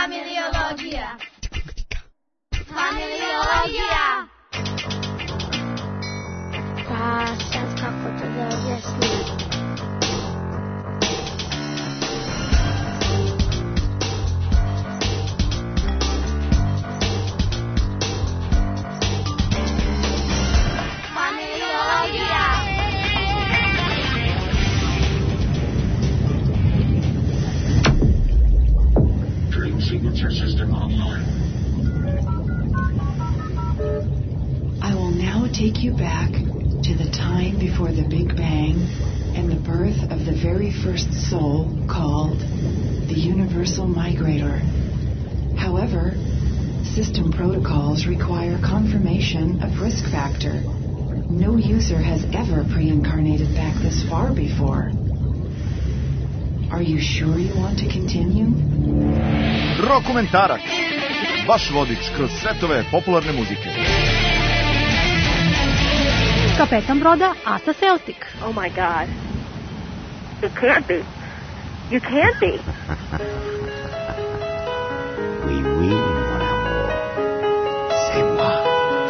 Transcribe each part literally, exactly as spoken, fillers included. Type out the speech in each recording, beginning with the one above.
Familiologija. Familiologija. Pa sad kako to da objasnim? I will now take you back to the time before the Big Bang and the birth of the very first soul called the Universal Migrator. However, system protocols require confirmation of risk factor. No user has ever pre-incarnated back this far before. Are you sure you want to continue? Rokumentarac. Vaš vodič kroz svetove popularne muzike. Kapetan broda Asa Celtic. Oh my God. You can't be. You can't be. Oui, oui, mon amour. C'est moi.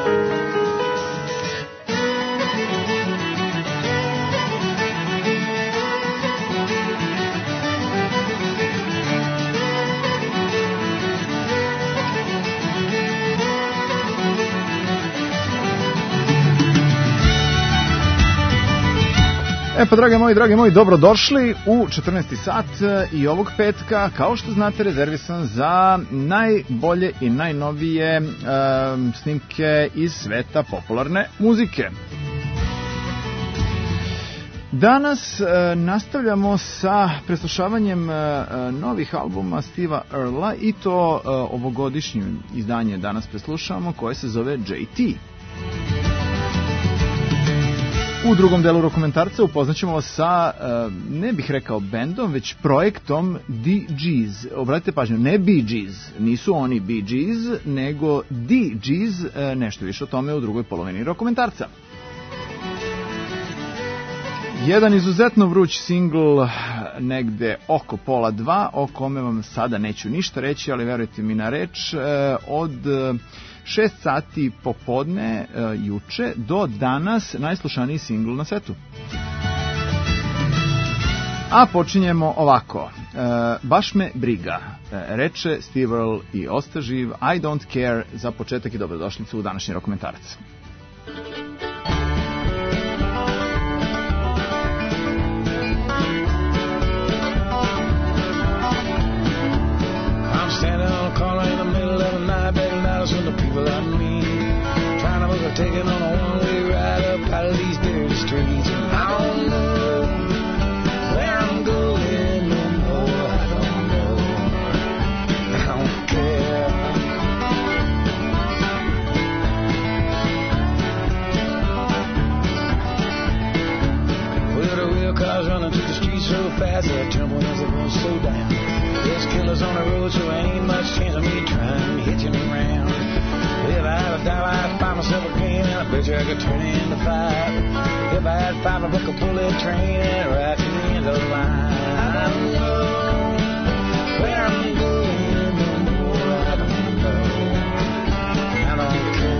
E pa, drage moji, drage moji, dobrodošli u četrnaesti sat i ovog petka, kao što znate, rezervisan za najbolje i najnovije e, snimke iz sveta popularne muzike. Danas e, nastavljamo sa preslušavanjem e, novih albuma Steva Earla i to e, ovogodišnje izdanje danas preslušavamo koje se zove J T. U drugom delu dokumentarca upoznaćemo vas sa, ne bih rekao bendom, već projektom The Gees. Obratite pažnju, ne Bee Gees, nisu oni Bee Gees, nego The Gees, nešto više o tome u drugoj polovini dokumentarca. Jedan izuzetno vruć singl negde oko pola dva, o kome vam sada neću ništa reći, ali verujte mi na reč, od šest sati popodne juče do danas najslušaniji singl na svetu. A počinjemo ovako. Baš me briga, reče Steve Earle i ostaživ, I don't care, za početak i dobrodošlicu u današnji dokumentarac. From the people I meet, trying to book a ticket on a one-way ride up out of these dirty streets. And I don't know where I'm going no more. I don't know. I don't care. Well, the real cars running through the streets so fast, they're tumbling as they go so down. There's killers on the road, so ain't much chance of me trying to hit you around. If I had a dollar, I'd buy myself a cane, and I bet you I could turn it into five. If I had five, I'd book a bullet train and right to the end of the line. I don't know where I'm going no more. I don't know. I don't care.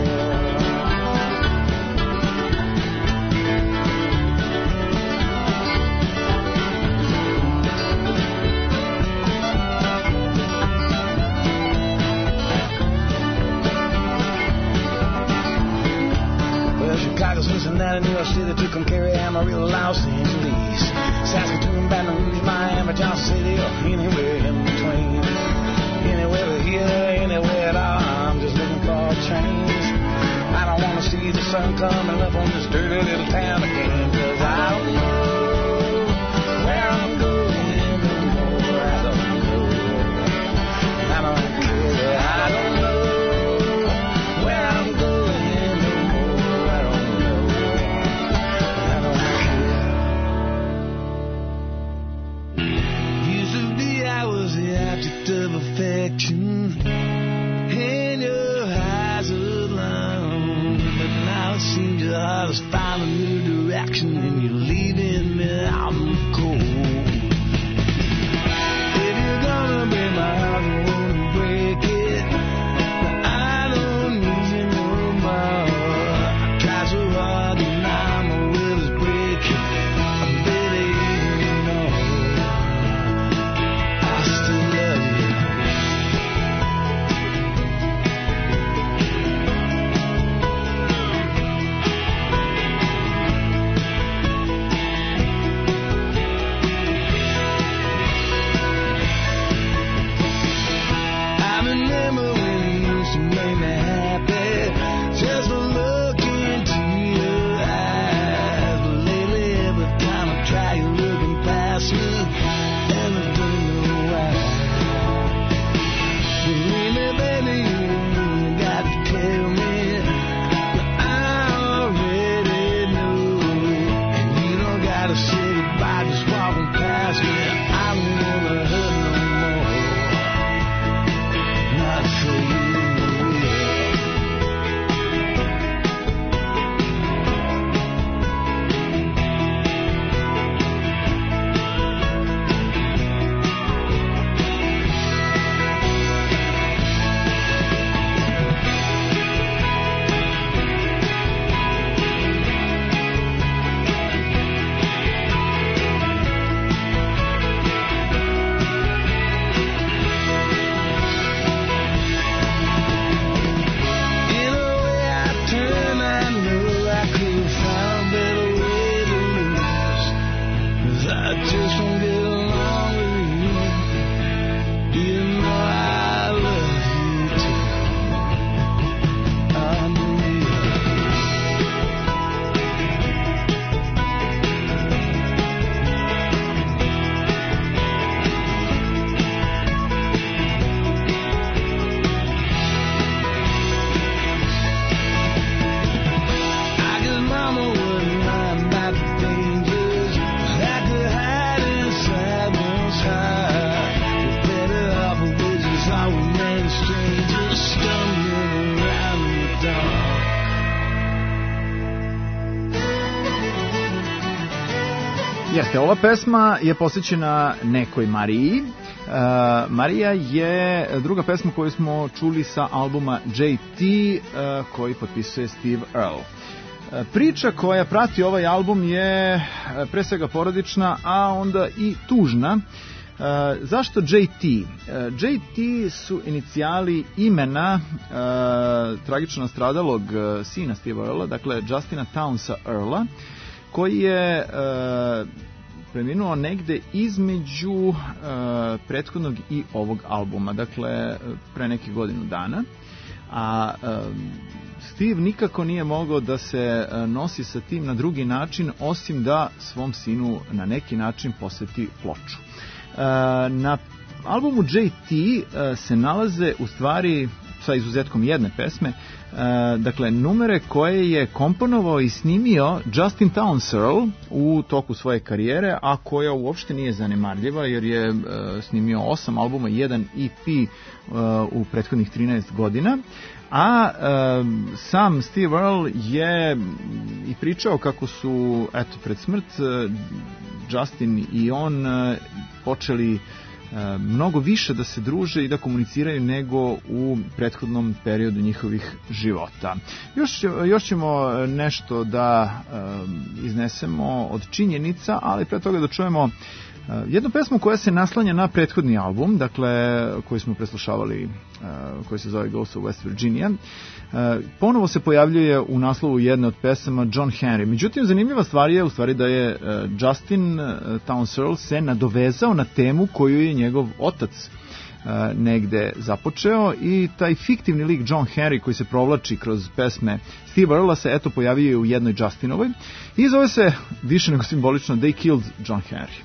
Cincinnati, New York City, to Cary, Amarillo, Los Angeles, Saskatoon, Baton Rouge, Miami, Johnson City, or anywhere in between. Anywhere but here, anywhere at all, I'm just looking for change. I don't want to see the sun coming up on this dirty little town again, 'cause I don't know where I'm going no more. I don't know. I don't care. I don't know. Of affection in your eyes alone, but now it seems your heart has found a new direction. Jeste, ova pesma je posvećena nekoj Mariji. Uh, Marija je druga pesma koju smo čuli sa albuma J T uh, koji potpisuje Steve Earle. Uh, priča koja prati ovaj album je uh, pre svega porodična, a onda i tužna. Uh, zašto J T? Uh, J T su inicijali imena uh, tragično nastradalog uh, sina Steve Earle, dakle Justina Townsa Earla, koji je uh, preminuo negde između uh, prethodnog i ovog albuma, dakle pre nekih godinu dana. A uh, Steve nikako nije mogao da se uh, nosi sa tim na drugi način, osim da svom sinu na neki način posveti ploču. Uh, na albumu J T uh, se nalaze u stvari, sa izuzetkom jedne pesme, Uh, dakle, numere koje je komponovao i snimio Justin Townes Earle u toku svoje karijere, a koja uopšte nije zanemarljiva, jer je uh, snimio osam albuma i jedan E P uh, u prethodnih trinaest godina. A uh, sam Steve Earle je i pričao kako su, eto, pred smrt uh, Justin i on uh, počeli mnogo više da se druže i da komuniciraju nego u prethodnom periodu njihovih života. Još, još ćemo nešto da um, iznesemo od činjenica, ali pre toga da čujemo uh, jednu pesmu koja se naslanja na prethodni album, dakle koji smo preslušavali, uh, koji se zove Ghost of West Virginia. Uh, ponovo se pojavljuje u naslovu jedne od pesama John Henry. Međutim, zanimljiva stvar je u stvari da je uh, Justin uh, Townes Earle se nadovezao na temu koju je njegov otac uh, negde započeo, i taj fiktivni lik John Henry koji se provlači kroz pesme Steve Earle se eto pojavio u jednoj Justinovoj i zove se više nego simbolično They Killed John Henry.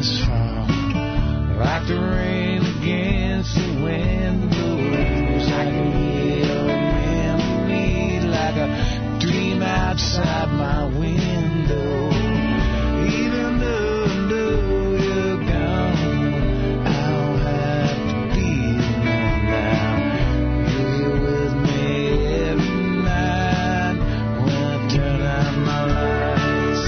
rains fall, like the rain against the windows. I can hear a memory like a dream outside my window. Even though I know you're gone, I don't have to be alone now. You're here with me every night when I turn out my lights.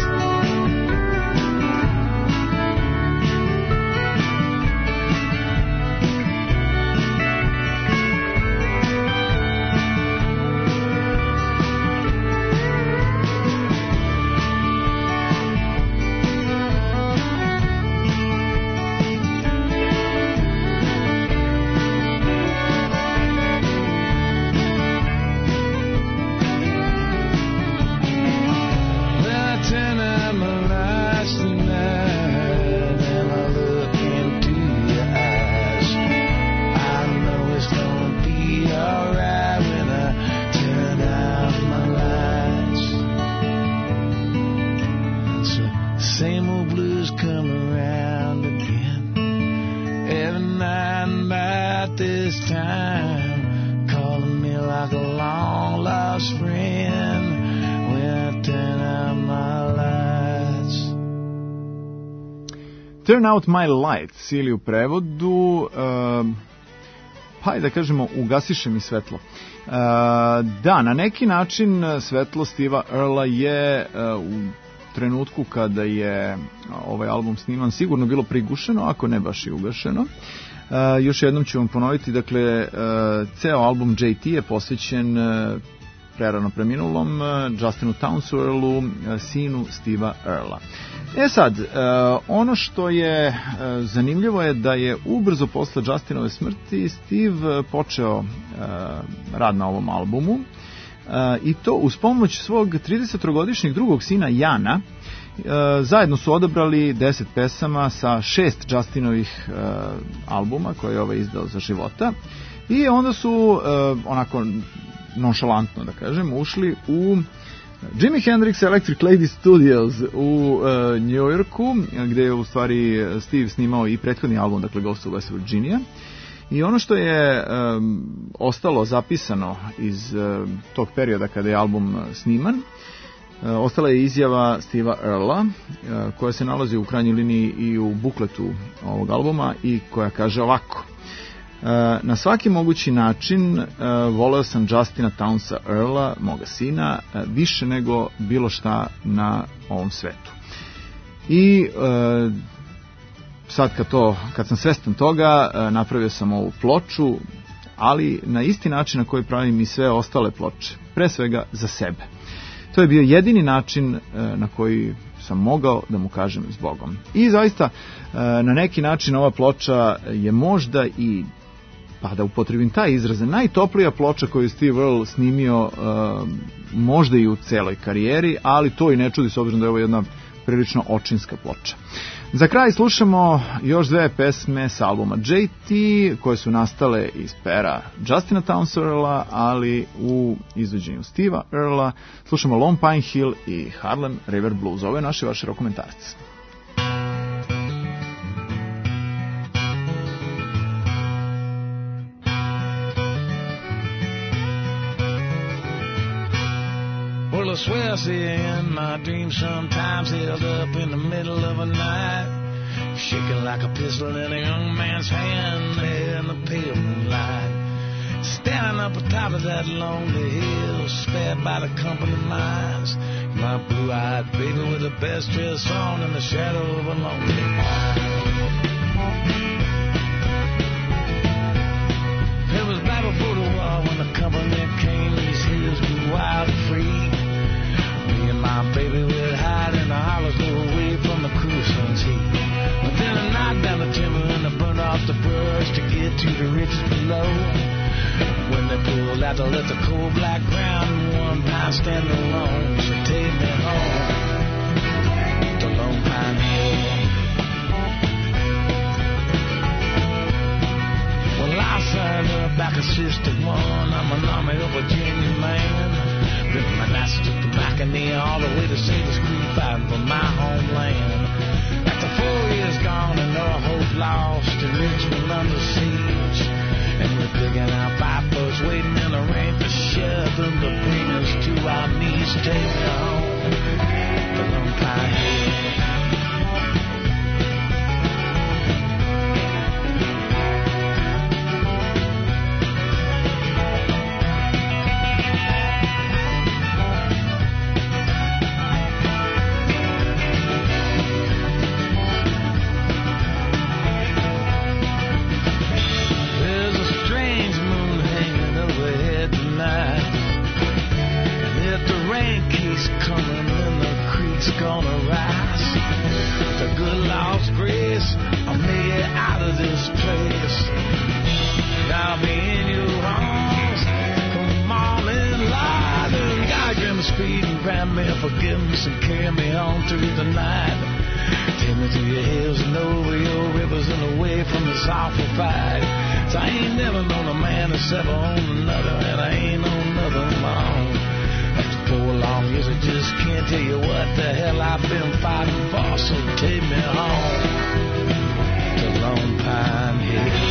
Turn Out My Lights ili u prevodu uh, pa da kažemo ugasiše mi svetlo. Uh, da, na neki način svetlo Steva Earla je uh, u trenutku kada je ovaj album sniman sigurno bilo prigušeno, ako ne baš i ugašeno. Uh, još jednom ću vam ponoviti, dakle uh, ceo album J T je posvećen uh, prerano preminulom uh, Justinu Townsu Earlu, uh, sinu Steva Earla. E sad, uh, ono što je uh, zanimljivo je da je ubrzo posle Justinove smrti Steve počeo uh, rad na ovom albumu uh, i to uz pomoć svog tridesetogodišnjeg drugog sina Jana. Uh, zajedno su odabrali deset pesama sa šest Justinovih uh, albuma koje je ovaj izdao za života i onda su uh, onako nonšalantno da kažem ušli u Jimi Hendrix Electric Lady Studios u uh, New Yorku, gde je u stvari Steve snimao i prethodni album, dakle Ghost of West Virginia. I ono što je um, ostalo zapisano iz uh, tog perioda kada je album sniman, uh, ostala je izjava Steva Earla, uh, koja se nalazi u krajnjoj liniji i u bukletu ovog albuma i koja kaže ovako: na svaki mogući način voleo sam Justina Townsa Earla, moga sina, više nego bilo šta na ovom svetu. I sad kad, to, kad sam svestan toga, napravio sam ovu ploču, ali na isti način na koji pravim i sve ostale ploče, pre svega za sebe. To je bio jedini način na koji sam mogao da mu kažem s Bogom. I zaista, na neki način ova ploča je možda i, pa da upotrebim taj izraz, najtoplija ploča koju je Steve Earle snimio uh, možda i u celoj karijeri, ali to i ne čudi s obzirom da je ovo jedna prilično očinska ploča. Za kraj slušamo još dve pesme s albuma J T koje su nastale iz pera Justina Townsa Earla, ali u izvođenju Steva Earla. Slušamo Lone Pine Hill i Harlem River Blues. Ovo je naši vaši rokomentarci. Well, I swear I see you in my dreams sometimes, held up in the middle of a night, shaking like a pistol in a young man's hand there in the pale moonlight. Standing up atop of that lonely hill, spared by the company mines, my blue-eyed baby with the best dress on in the shadow of a lonely pine. It was back before the war when the company came, these hills grew wild and free. Me and my baby would hide in the hollows, go away from the cruel sun's heat. But then I knocked down the timber and I burned off the brush to get to the ridges below. When they pulled out to let the cold black ground and one pine stand alone, she take me home to Lone Pine Hill. Well, I signed up back in sixty-one. I'm an Army of Virginia man. Ripped my knives to the back and knee all the way to Savers Creek, fighting for my homeland. After four years gone nice. With the good Lord's grace, I'll make it out of this place. I'll be in your arms. Come on and lie. God grant me speed and grant me forgiveness and carry me on through the night. Take me through your hills and over your rivers and away from this awful fight. So I ain't never known a man to settle on another, and I ain't known another of my own. After four long years, I just can't tell you what the hell I've been fighting for. So take me home to Lone Pine Hill.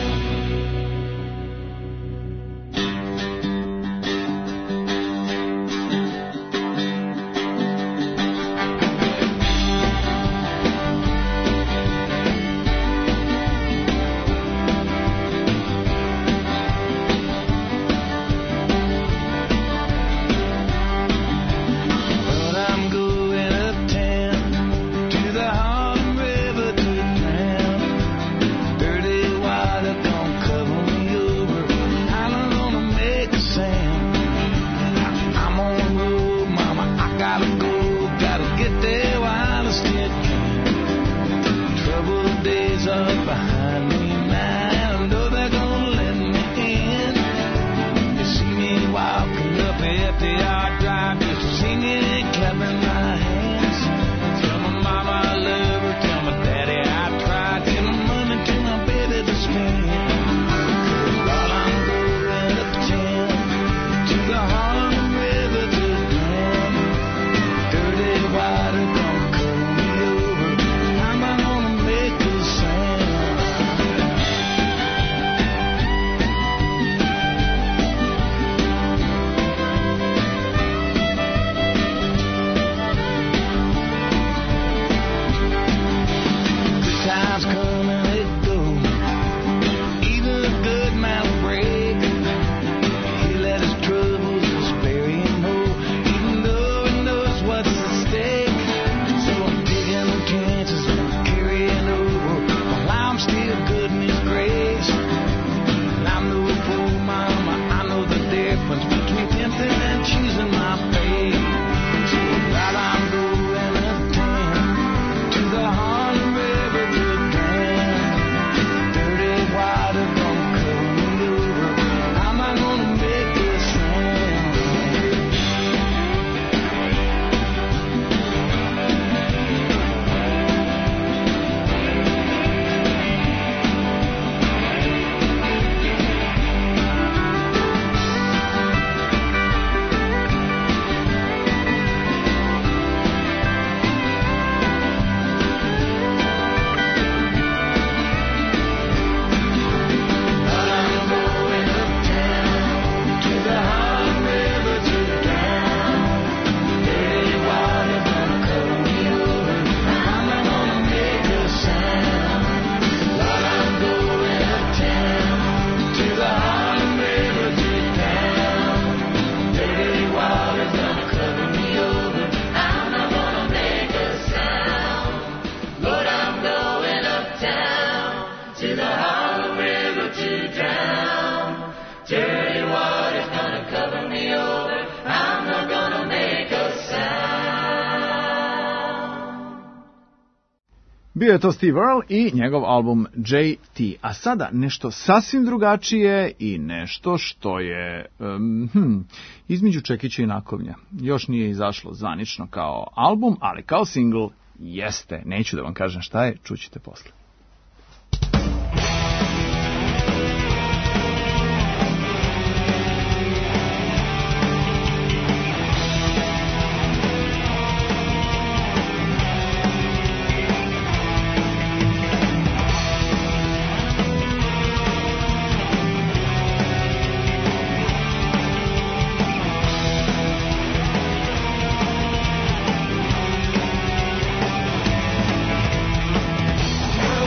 Bio je to Steve Earle i njegov album J T. A sada nešto sasvim drugačije i nešto što je um, hm, između čekića i nakovnja. Još nije izašlo zvanično kao album, ali kao single jeste. Neću da vam kažem šta je, čućete posle. Well,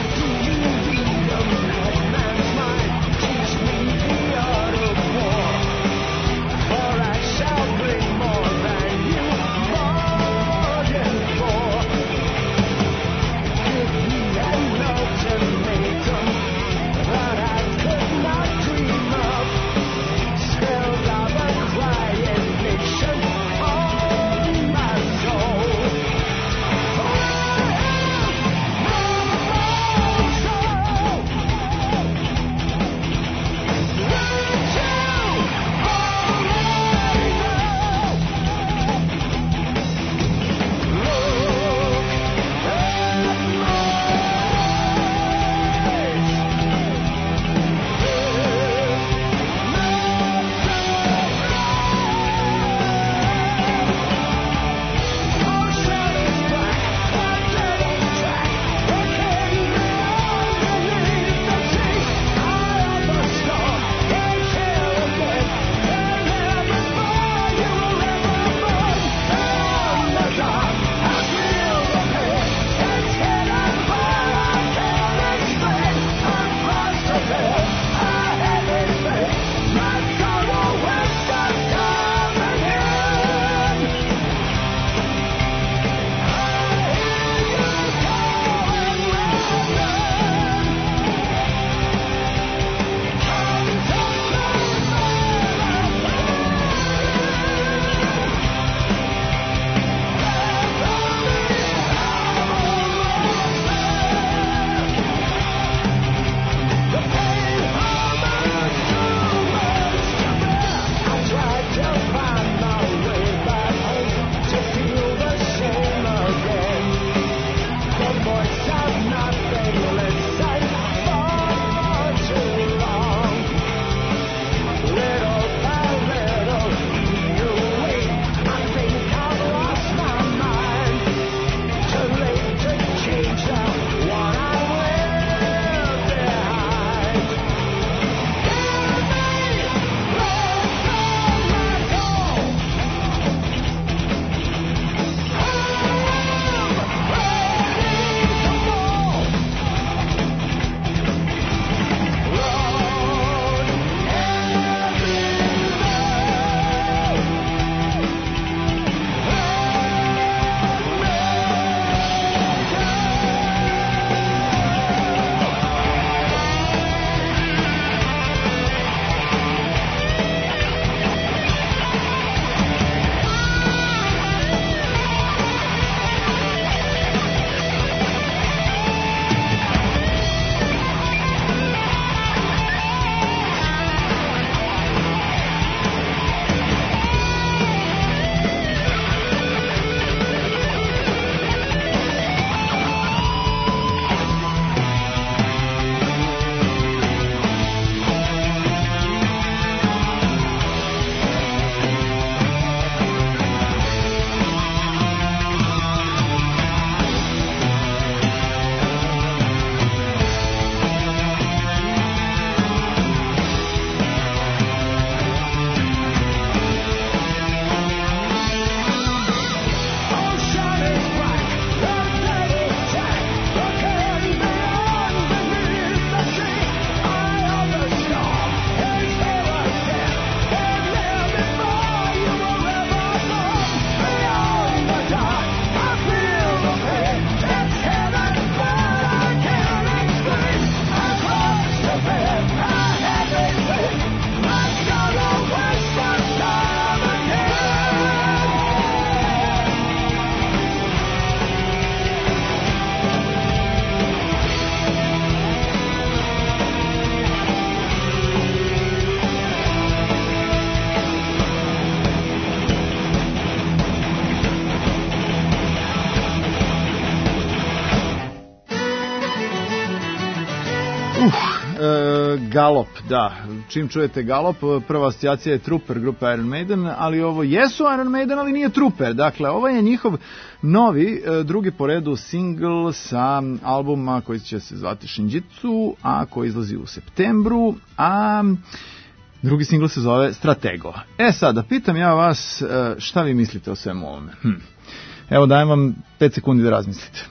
Uh, e, Galop, da. Čim čujete Galop, prva asocijacija je Trooper grupe Iron Maiden, ali ovo jesu Iron Maiden, ali nije Trooper. Dakle, ovo je njihov novi, e, drugi po redu single sa albuma koji će se zvati Shinjitsu, a koji izlazi u septembru, a drugi single se zove Stratego. E sad, da pitam ja vas, e, šta vi mislite o svemu ovome? Hm. Evo dajem vam pet sekundi da razmislite.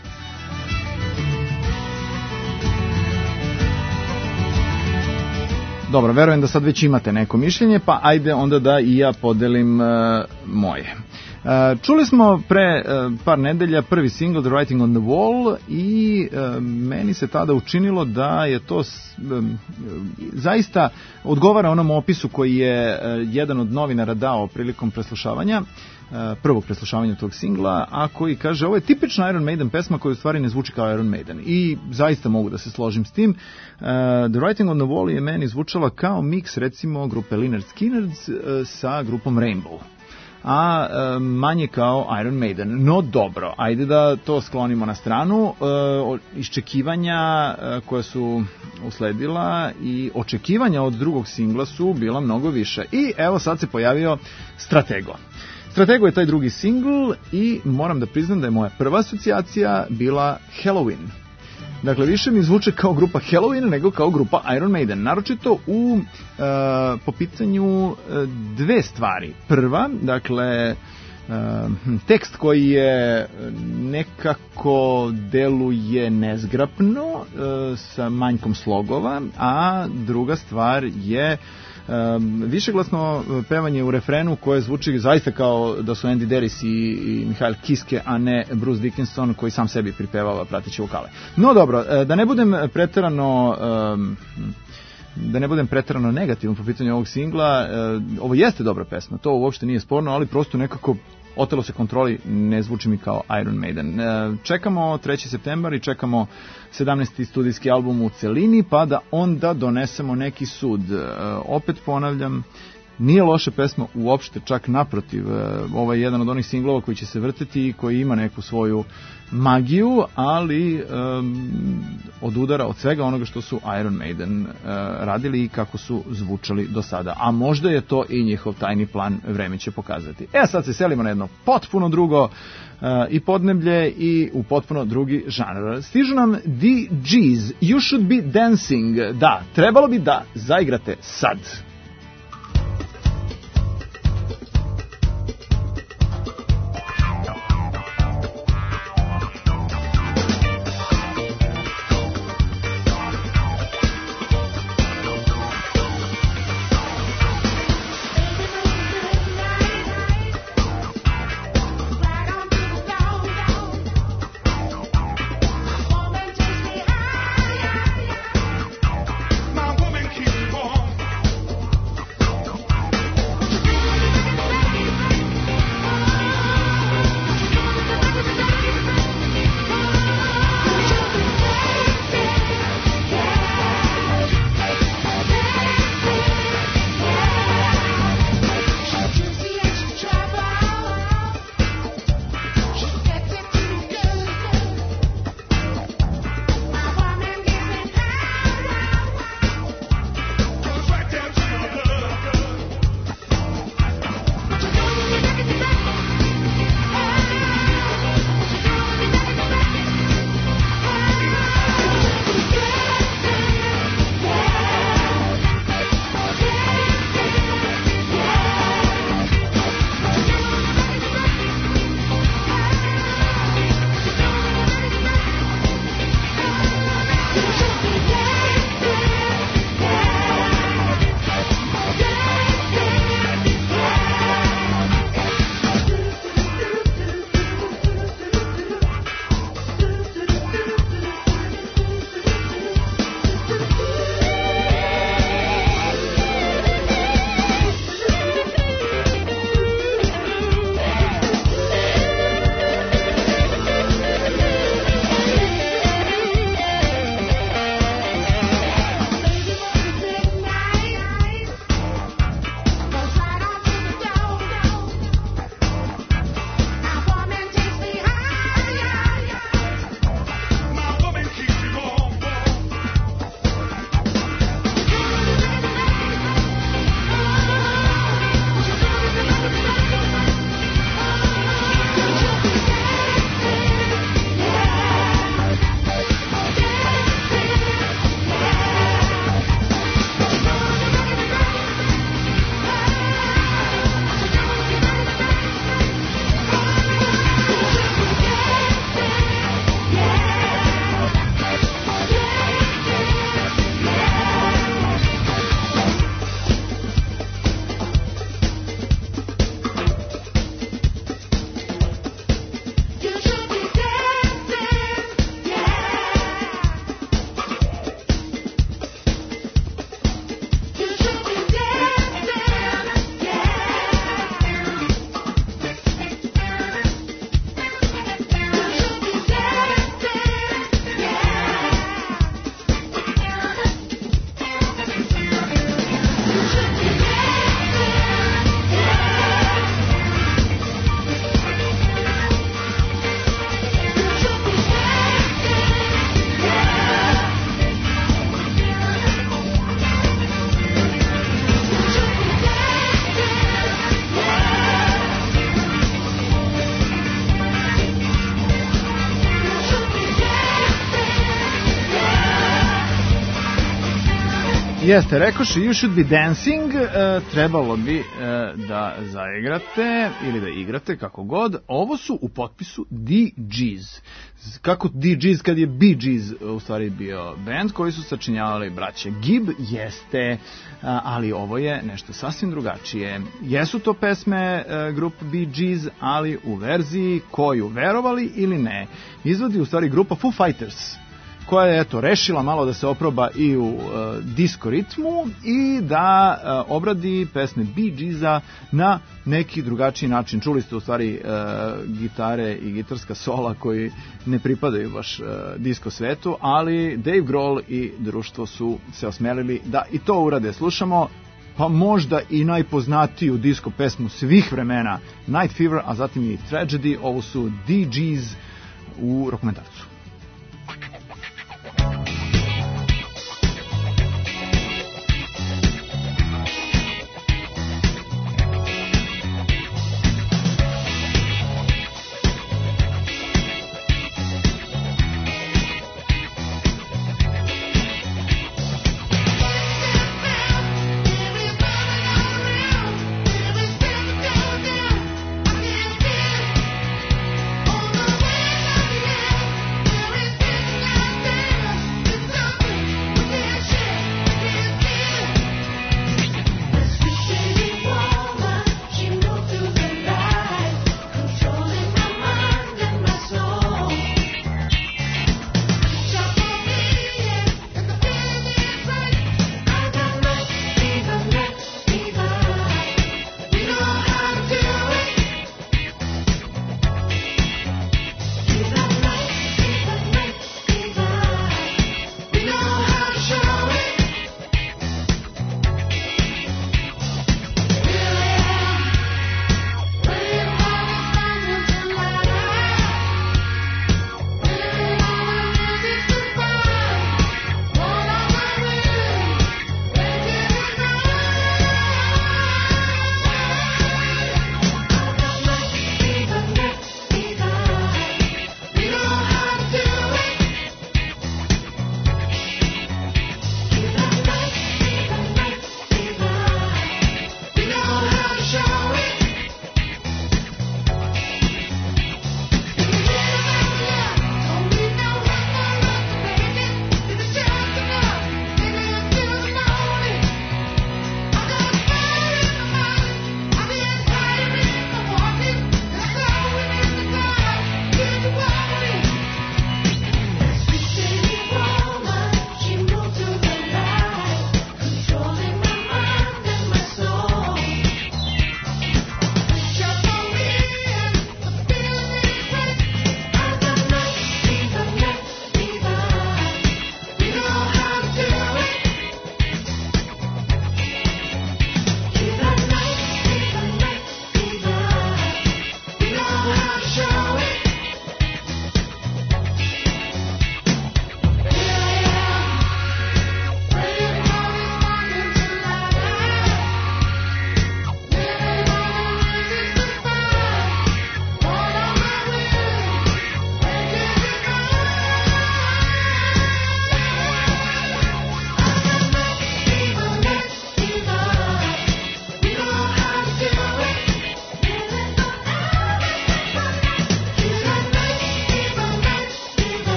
Dobro, verujem da sad već imate neko mišljenje, pa ajde onda da i ja podelim uh, moje. Uh, čuli smo pre uh, par nedelja prvi single The Writing on the Wall i uh, meni se tada učinilo da je to um, zaista odgovara onom opisu koji je uh, jedan od novinara dao prilikom preslušavanja, uh, prvog preslušavanja tog singla, a koji kaže ovo je tipična Iron Maiden pesma koja u stvari ne zvuči kao Iron Maiden i zaista mogu da se složim s tim. Uh, The Writing on the Wall je meni zvučala kao miks recimo grupe Lynyrd Skynyrd uh, sa grupom Rainbow, a e, manje kao Iron Maiden. No dobro, ajde da to sklonimo na stranu. E, iščekivanja e, koja su usledila i očekivanja od drugog singla su bila mnogo više. I evo sad se pojavio Stratego. Stratego je taj drugi singl i moram da priznam da je moja prva asocijacija bila Halloween. Dakle, više mi zvuče kao grupa Halloween nego kao grupa Iron Maiden. Naročito u, e, po pitanju e, dve stvari. Prva, dakle, e, tekst koji je nekako deluje nezgrapno, e, sa manjkom slogova, a druga stvar je Um, višeglasno pevanje u refrenu koje zvuči zaista kao da su Andy Deris i, i Mihael Kiske, a ne Bruce Dickinson koji sam sebi pripevava prateći vokale. No dobro, da ne budem preterano um, da ne budem preterano negativan po pitanju ovog singla, uh, ovo jeste dobra pesma, to uopšte nije sporno, ali prosto nekako otelo se kontroli, ne zvuči mi kao Iron Maiden. Čekamo treći septembar i čekamo sedamnaesti studijski album u celini, pa da onda donesemo neki sud. Opet ponavljam, nije loša pesma uopšte, čak naprotiv. Ovo je jedan od onih singlova koji će se vrteti i koji ima neku svoju magiju, ali um, od udara od svega onoga što su Iron Maiden uh, radili i kako su zvučali do sada. A možda je to i njihov tajni plan, vreme će pokazati. E, sad se selimo na jedno potpuno drugo uh, i podneblje i u potpuno drugi žanr. Stižu nam The G's, You Should Be Dancing. Da, trebalo bi da zaigrate sad. My woman keeps warm. Jeste, rekoše You Should Be Dancing, e, trebalo bi e, da zaigrate ili da igrate, kako god. Ovo su u potpisu Dee Gees. Kako Dee Gees kad je Bee Gees u stvari bio band koji su sačinjavali braće Gibb, jeste, a, ali ovo je nešto sasvim drugačije. Jesu to pesme e, grupe Bee Gees, ali u verziji koju, verovali ili ne, izvodi u stvari grupa Foo Fighters, koja je eto rešila malo da se oproba i u uh, disco ritmu i da uh, obradi pesme Bee Geesa na neki drugačiji način. Čuli ste u stvari uh, gitare i gitarska sola koji ne pripadaju baš uh, disco svetu, ali Dave Grohl i društvo su se osmelili da i to urade. Slušamo pa možda i najpoznatiju disco pesmu svih vremena, Night Fever, a zatim i Tragedy. Ovo su Dee Gees u Rokomentarcu. Yeah.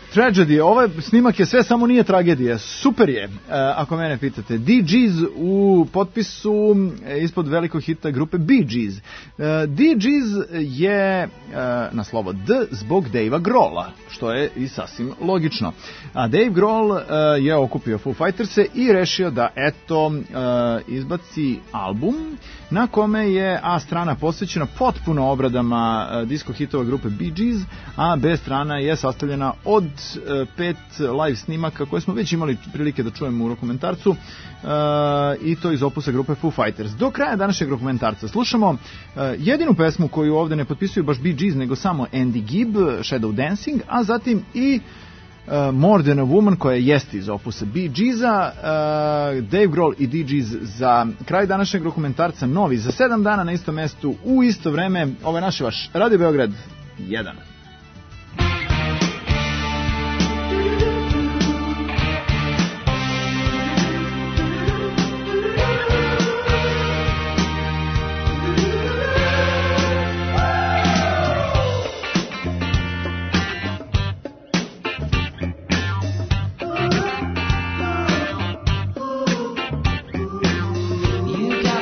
Tragedy, ovaj snimak je sve samo nije tragedija, super je, ako mene pitate. Dee Gees u potpisu ispod velikog hita grupe Bee Gees. Dee Gees je na slovo D zbog Davea Grohla, što je i sasvim logično. A Dave Grohl je okupio Foo Fighters-e i rešio da eto izbaci album na kome je A strana posvećena potpuno obradama disko hitova grupe Bee Gees, a B strana je sastavljena od pet live snimaka koje smo već imali prilike da čujemo u dokumentarcu, i to iz opusa grupe Foo Fighters. Do kraja današnjeg dokumentarca slušamo jedinu pesmu koju ovde ne potpisuju baš Bee Gees, nego samo Andy Gibb, Shadow Dancing, a zatim i Uh, More Than a Woman, koja jeste iz opusa Bee Geesa. uh, Dave Grohl i Dee Gees za kraj današnjeg dokumentarca, novi za sedam dana na istom mestu u isto vreme. Ovo je naš vaš Radio Beograd jedan.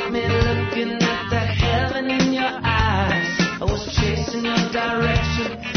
Direction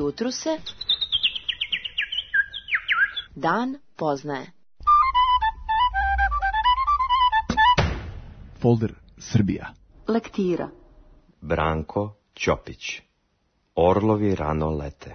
jutru se dan poznaje. Folder Srbija. Lektira. Branko Ćopić. Orlovi rano lete.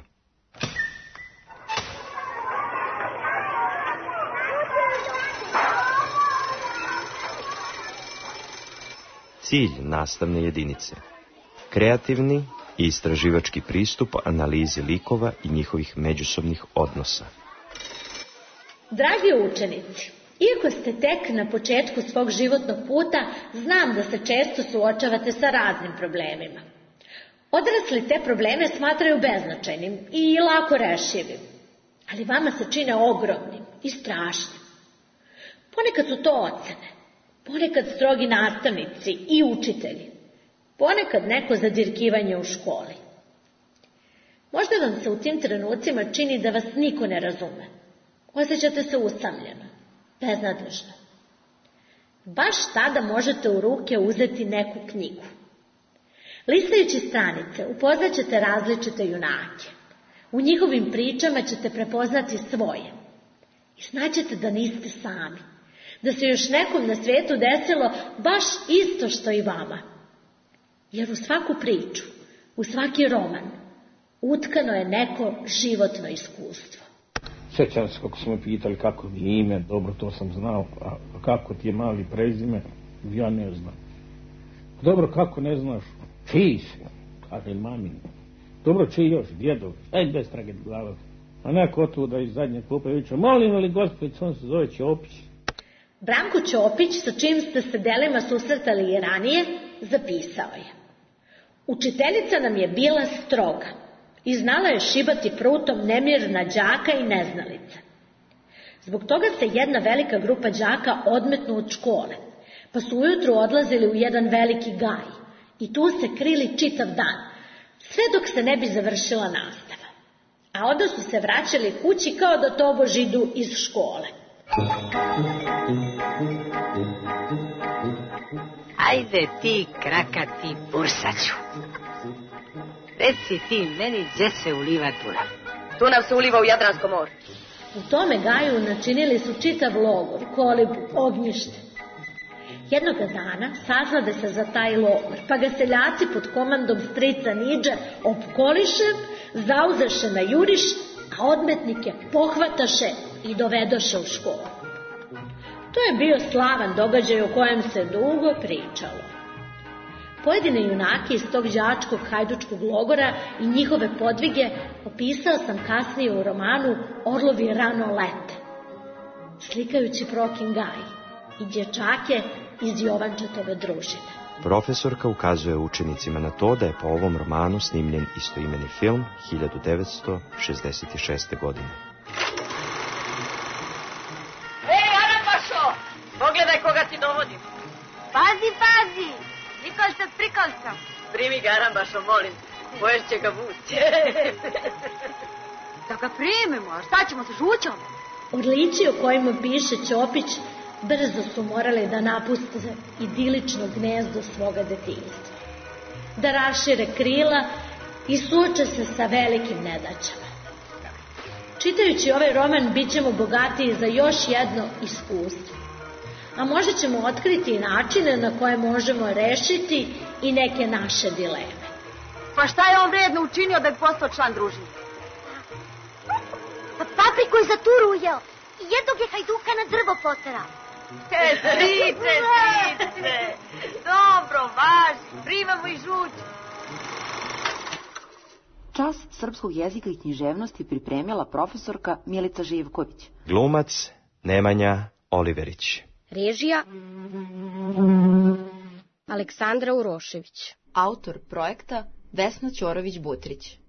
Cilj nastavne jedinice. Kreativni i istraživački pristup analizi likova i njihovih međusobnih odnosa. Dragi učenici, iako ste tek na početku svog životnog puta, znam da se često suočavate sa raznim problemima. Odrasli te probleme smatraju beznačajnim i lako rešivim, ali vama se čine ogromnim i strašnim. Ponekad su to ocene, ponekad strogi nastavnici i učitelji, ponekad neko zadirkivanje u školi. Možda vam se u tim trenucima čini da vas niko ne razume. Osjećate se usamljeno, beznadležno. Baš tada možete u ruke uzeti neku knjigu. Listajući stranice upoznaćete različite junake. U njihovim pričama ćete prepoznati svoje. I znaćete da niste sami. Da se još nekom na svijetu desilo baš isto što i vama. Jer u svaku priču, u svaki roman, utkano je neko životno iskustvo. Sjećam se kako su me pitali kako mi je ime, dobro to sam znao, a kako ti je mali prezime, ja ne znam. Dobro, kako ne znaš, čiji si, kaže mamin. Dobro, čiji još, djedov, aj bez trage glava. A neko tu da iz zadnje klupe viče, molim li gospod, on se zove Ćopić. Branko Ćopić, sa čim ste se delima susretali i ranije, zapisao je. Učiteljica nam je bila stroga i znala je šibati prutom nemirna đaka i neznalica. Zbog toga se jedna velika grupa đaka odmetnu od škole, pa su ujutru odlazili u jedan veliki gaj i tu se krili čitav dan, sve dok se ne bi završila nastava. A onda su se vraćali kući kao da tobož idu iz škole. Ajde ti, krakati bursaću. Reci ti meni gdje se uliva Dunav. Dunav se uliva u Jadransko more. U tome gaju načinili su čitav logor, kolibu, ognjište. Jednoga dana sazvade se za taj logor, pa ga seljaci pod komandom strica Niđe opkoliše, zauzeše na juriš, a odmetnike pohvataše i dovedoše u školu. To je bio slavan događaj o kojem se dugo pričalo. Pojedine junake iz tog đačkog hajdučkog logora i njihove podvige opisao sam kasnije u romanu Orlovi rano lete, slikajući Prokin gaj i dječake iz Jovančetove družine. Profesorka ukazuje učenicima na to da je po ovom romanu snimljen istoimeni film hiljadu devetsto šezdeset šeste. godine. Ej, Arapašo! Pogledaj koga ti dovodim. Pazi, pazi! Nikolca, prikolca. Primi ga, Arambašo, molim. Poješće ga vući. Da ga primimo, a šta ćemo sa žućom? Odličije o kojima piše Ćopić brzo su morali da napuste idilično gnezdo svoga detinjstva, da rašire krila i suoče se sa velikim nedaćama. Čitajući ovaj roman bit ćemo bogatiji za još jedno iskustvo, a možda ćemo otkriti načine na koje možemo rešiti i neke naše dileme. Pa šta je on vredno učinio da je postao član družine? Pa papriku je zaturujeo i jednog je hajduka na drvo poterao. E, strice, strice, dobro, važi, primamo i žuć. Čas srpskog jezika i književnosti pripremila profesorka Milica Živković. Glumac Nemanja Oliverić. Režija Aleksandra Urošević. Autor projekta Vesna Ćorović-Butrić.